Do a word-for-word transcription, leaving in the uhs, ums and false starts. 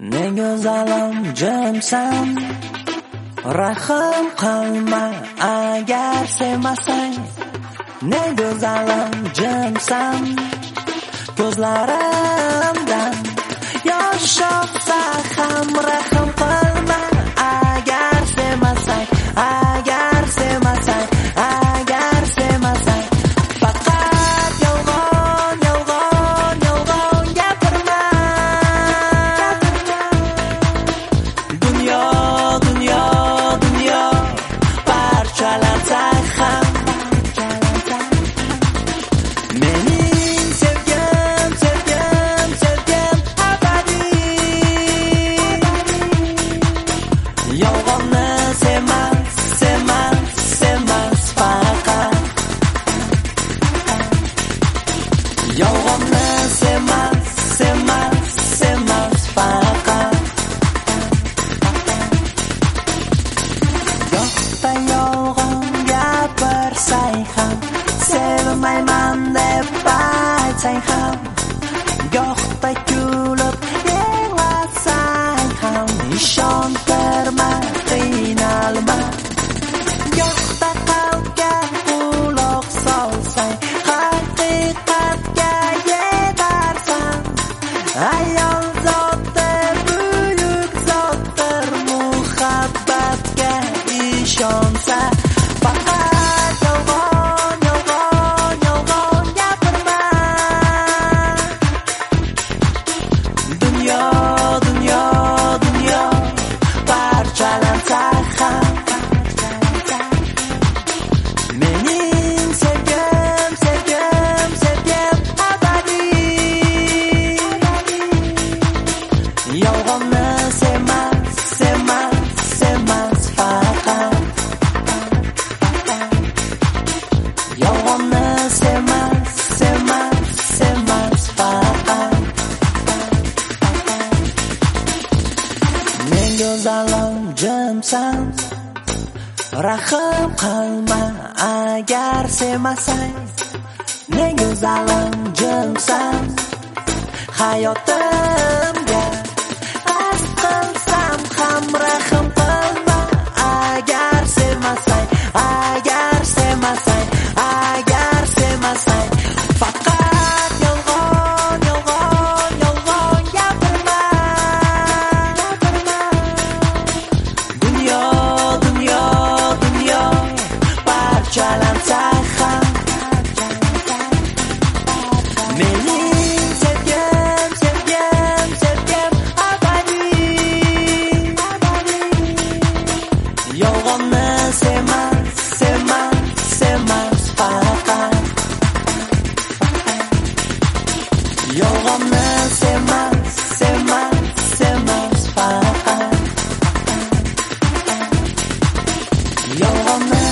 Ne go'zalim jimsan, rahim qilma agar sevmasang. Ne go'zalim jimsan, ko'zlarimdan yosh oqsa ham rahim qilma agar sevmasang, agar sevmasang, agar sevmasang. Faqat yolg'on, yolg'on, yolg'on gapirma. Dunyo, dunyo, dunyo parchalansa ham mening sevgim, sevgim, sevgim abadiy. Yolg'onni sevmas, sevmas, sevmas faqat. Yolg'onni sevmas, sevmas, sevmas faqat. Yo'qda yolg'on gapirsang ham, sevmayman deb aytsang ham, gohda kulib yig'lasang ham, ishontirma, qiynalma. Gohda qalbga quloq solsang, haqiqatga yetarsan. Ayol zoti buyuk zotdir, muhabbatga ishonsa. Faqat yolg'on, yolg'on, yolg'on gapirma. Dunyo, dunyo, dunyo parchalansa ham mening sevgim, sevgim, sevgim abadiy. Yolg'onni sevmas, sevmas, sevmas faqat. Yolg'onni sevmas, sevmas, sevmas faqat. Men go'zalim jimsan, rahim qilma agar sevmasang. Ne go'zalim jimsan, hayotimga qasd qilsam ham rahim qilma agar sevmasang, agar sevmasang, agar sevmasang. Faqat yolg'on, yolg'on, yolg'on gapirma. Dunyo, dunyo, dunyo parchalansa ham mening sevgim, sevgim, sevgim abadiy. Yolg'onni sevmas, sevmas, sevmas faqat. Yolg'onni sevmas, sevmas, sevmas faqat. Yolg'onni